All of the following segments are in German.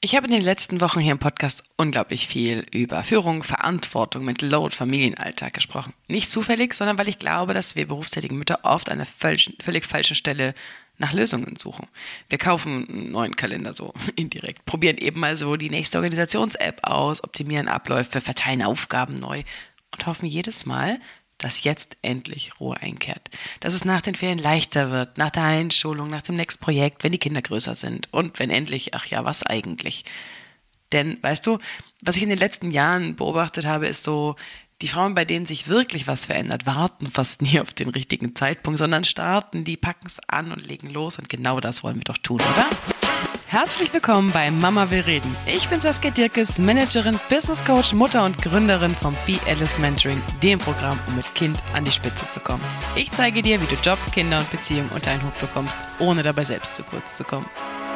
Ich habe in den letzten Wochen hier im Podcast unglaublich viel über Führung, Verantwortung, Mental Load, Familienalltag gesprochen. Nicht zufällig, sondern weil ich glaube, dass wir berufstätigen Mütter oft an einer völlig falschen Stelle nach Lösungen suchen. Wir kaufen einen neuen Kalender so indirekt, probieren eben mal so die nächste Organisations-App aus, optimieren Abläufe, verteilen Aufgaben neu und hoffen jedes Mal, dass jetzt endlich Ruhe einkehrt. Dass es nach den Ferien leichter wird, nach der Einschulung, nach dem nächsten Projekt, wenn die Kinder größer sind und wenn endlich, ach ja, was eigentlich? Denn, weißt du, was ich in den letzten Jahren beobachtet habe, ist so, die Frauen, bei denen sich wirklich was verändert, warten fast nie auf den richtigen Zeitpunkt, sondern starten, die packen es an und legen los und genau das wollen wir doch tun, oder? Herzlich willkommen bei Mama will reden. Ich bin Saskia Dirkes, Managerin, Business Coach, Mutter und Gründerin vom Be Alice Mentoring, dem Programm, um mit Kind an die Spitze zu kommen. Ich zeige dir, wie du Job, Kinder und Beziehung unter einen Hut bekommst, ohne dabei selbst zu kurz zu kommen.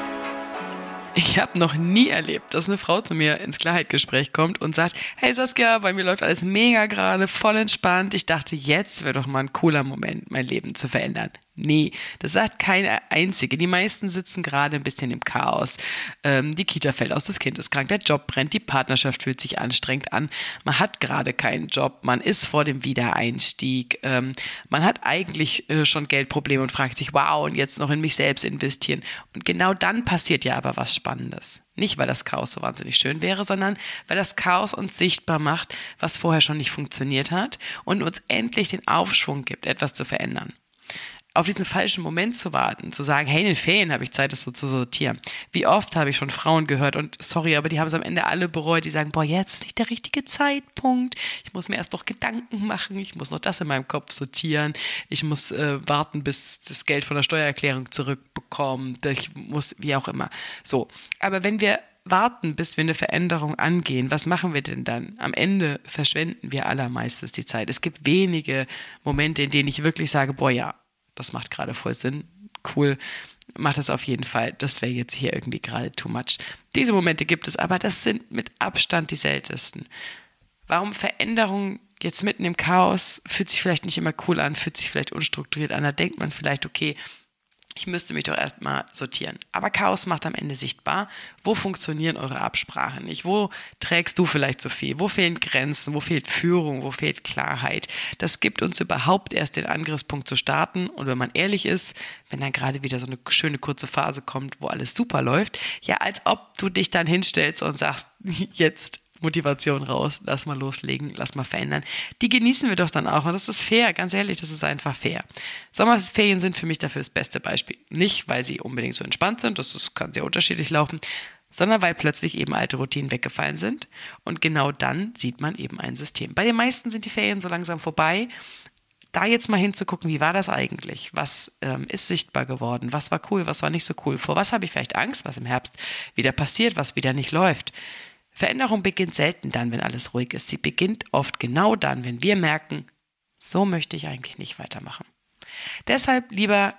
Ich habe noch nie erlebt, dass eine Frau zu mir ins Klarheitgespräch kommt und sagt, hey Saskia, bei mir läuft alles mega gerade, voll entspannt. Ich dachte, jetzt wäre doch mal ein cooler Moment, mein Leben zu verändern. Nee, das sagt keine einzige. Die meisten sitzen gerade ein bisschen im Chaos. Die Kita fällt aus, das Kind ist krank, der Job brennt, die Partnerschaft fühlt sich anstrengend an. Man hat gerade keinen Job, man ist vor dem Wiedereinstieg. Man hat eigentlich schon Geldprobleme und fragt sich, wow, und jetzt noch in mich selbst investieren. Und genau dann passiert ja aber was Spannendes. Nicht, weil das Chaos so wahnsinnig schön wäre, sondern weil das Chaos uns sichtbar macht, was vorher schon nicht funktioniert hat und uns endlich den Aufschwung gibt, etwas zu verändern. Auf diesen falschen Moment zu warten, zu sagen, hey, in den Ferien habe ich Zeit, das so zu sortieren. Wie oft habe ich schon Frauen gehört und sorry, aber die haben es am Ende alle bereut, die sagen, boah, jetzt ist nicht der richtige Zeitpunkt, ich muss mir erst noch Gedanken machen, ich muss noch das in meinem Kopf sortieren, ich muss warten, bis das Geld von der Steuererklärung zurückbekommt, ich muss, wie auch immer. So, aber wenn wir warten, bis wir eine Veränderung angehen, was machen wir denn dann? Am Ende verschwenden wir allermeistens die Zeit. Es gibt wenige Momente, in denen ich wirklich sage, boah, ja, das macht gerade voll Sinn, cool, macht das auf jeden Fall, das wäre jetzt hier irgendwie gerade too much. Diese Momente gibt es, aber das sind mit Abstand die seltensten. Warum Veränderung jetzt mitten im Chaos, fühlt sich vielleicht nicht immer cool an, fühlt sich vielleicht unstrukturiert an, da denkt man vielleicht, okay, ich müsste mich doch erstmal sortieren. Aber Chaos macht am Ende sichtbar, wo funktionieren eure Absprachen nicht, wo trägst du vielleicht zu viel, wo fehlen Grenzen, wo fehlt Führung, wo fehlt Klarheit. Das gibt uns überhaupt erst den Angriffspunkt zu starten und wenn man ehrlich ist, wenn dann gerade wieder so eine schöne kurze Phase kommt, wo alles super läuft, ja, als ob du dich dann hinstellst und sagst, jetzt Motivation raus, lass mal loslegen, lass mal verändern. Die genießen wir doch dann auch und das ist fair, ganz ehrlich, das ist einfach fair. Sommerferien sind für mich dafür das beste Beispiel. Nicht, weil sie unbedingt so entspannt sind, das kann sehr unterschiedlich laufen, sondern weil plötzlich eben alte Routinen weggefallen sind und genau dann sieht man eben ein System. Bei den meisten sind die Ferien so langsam vorbei. Da jetzt mal hinzugucken, wie war das eigentlich? Was ist sichtbar geworden? Was war cool, was war nicht so cool? Vor was habe ich vielleicht Angst, was im Herbst wieder passiert, was wieder nicht läuft? Veränderung beginnt selten dann, wenn alles ruhig ist. Sie beginnt oft genau dann, wenn wir merken, so möchte ich eigentlich nicht weitermachen. Deshalb lieber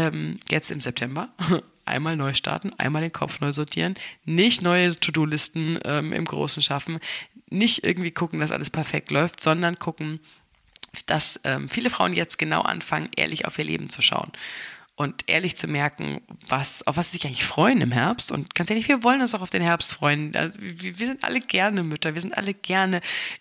jetzt im September einmal neu starten, einmal den Kopf neu sortieren, nicht neue To-Do-Listen im Großen schaffen, nicht irgendwie gucken, dass alles perfekt läuft, sondern gucken, dass viele Frauen jetzt genau anfangen, ehrlich auf ihr Leben zu schauen. Und ehrlich zu merken, auf was sie sich eigentlich freuen im Herbst. Und ganz ehrlich, wir wollen uns auch auf den Herbst freuen. Wir sind alle gerne Mütter, wir sind alle gerne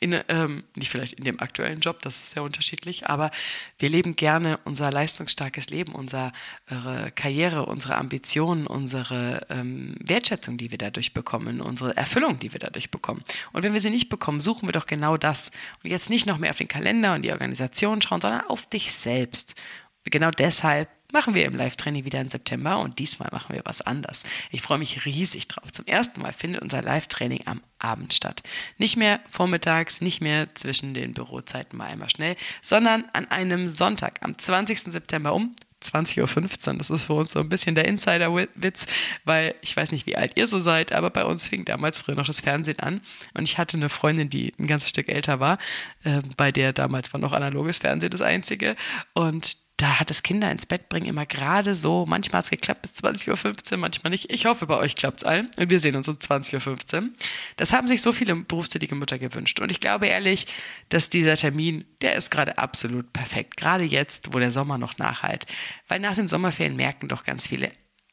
nicht vielleicht in dem aktuellen Job, das ist sehr unterschiedlich, aber wir leben gerne unser leistungsstarkes Leben, unsere Karriere, unsere Ambitionen, unsere Wertschätzung, die wir dadurch bekommen, unsere Erfüllung, die wir dadurch bekommen. Und wenn wir sie nicht bekommen, suchen wir doch genau das. Und jetzt nicht noch mehr auf den Kalender und die Organisation schauen, sondern auf dich selbst. Und genau deshalb machen wir im Live-Training wieder im September und diesmal machen wir was anders. Ich freue mich riesig drauf. Zum ersten Mal findet unser Live-Training am Abend statt. Nicht mehr vormittags, nicht mehr zwischen den Bürozeiten mal einmal schnell, sondern an einem Sonntag, am 20. September um 20.15 Uhr. Das ist für uns so ein bisschen der Insider-Witz, weil ich weiß nicht, wie alt ihr so seid, aber bei uns fing damals früher noch das Fernsehen an und ich hatte eine Freundin, die ein ganzes Stück älter war, bei der damals war noch analoges Fernsehen das einzige und da hat das Kinder ins Bett bringen immer gerade so, manchmal hat es geklappt bis 20.15 Uhr, manchmal nicht. Ich hoffe, bei euch klappt es allen und wir sehen uns um 20.15 Uhr. Das haben sich so viele berufstätige Mütter gewünscht und ich glaube ehrlich, dass dieser Termin, der ist gerade absolut perfekt. Gerade jetzt, wo der Sommer noch nachhalt. Weil nach den Sommerferien merken doch ganz viele,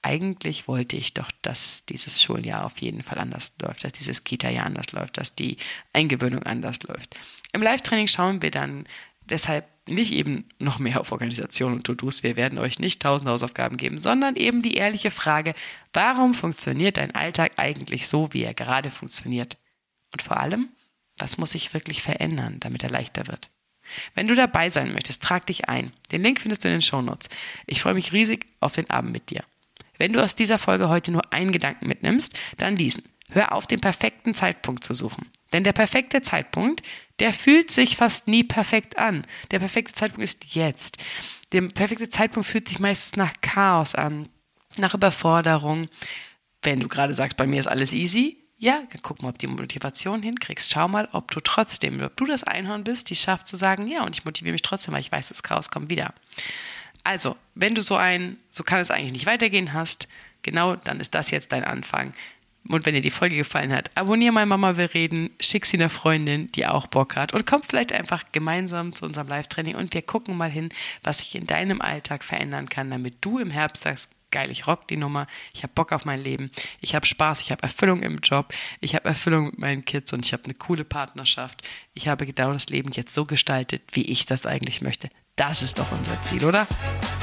eigentlich wollte ich doch, dass dieses Schuljahr auf jeden Fall anders läuft, dass dieses Kita-Jahr anders läuft, dass die Eingewöhnung anders läuft. Im Live-Training schauen wir dann deshalb nicht eben noch mehr auf Organisation und To-Dos. Wir werden euch nicht 1000 Hausaufgaben geben, sondern eben die ehrliche Frage, warum funktioniert dein Alltag eigentlich so, wie er gerade funktioniert? Und vor allem, was muss sich wirklich verändern, damit er leichter wird? Wenn du dabei sein möchtest, trag dich ein. Den Link findest du in den Shownotes. Ich freue mich riesig auf den Abend mit dir. Wenn du aus dieser Folge heute nur einen Gedanken mitnimmst, dann diesen. Hör auf, den perfekten Zeitpunkt zu suchen. Denn der perfekte Zeitpunkt, der fühlt sich fast nie perfekt an. Der perfekte Zeitpunkt ist jetzt. Der perfekte Zeitpunkt fühlt sich meistens nach Chaos an, nach Überforderung. Wenn du gerade sagst, bei mir ist alles easy, ja, dann guck mal, ob du die Motivation hinkriegst. Schau mal, ob du das Einhorn bist, die schafft zu sagen, ja, und ich motiviere mich trotzdem, weil ich weiß, das Chaos kommt wieder. Also, wenn du so kann es eigentlich nicht weitergehen hast, genau, dann ist das jetzt dein Anfang. Und wenn dir die Folge gefallen hat, abonniere mein Mama will reden, schick sie einer Freundin, die auch Bock hat und komm vielleicht einfach gemeinsam zu unserem Live-Training und wir gucken mal hin, was sich in deinem Alltag verändern kann, damit du im Herbst sagst, geil, ich rock die Nummer, ich habe Bock auf mein Leben, ich habe Spaß, ich habe Erfüllung im Job, ich habe Erfüllung mit meinen Kids und ich habe eine coole Partnerschaft. Ich habe genau das Leben jetzt so gestaltet, wie ich das eigentlich möchte. Das ist doch unser Ziel, oder?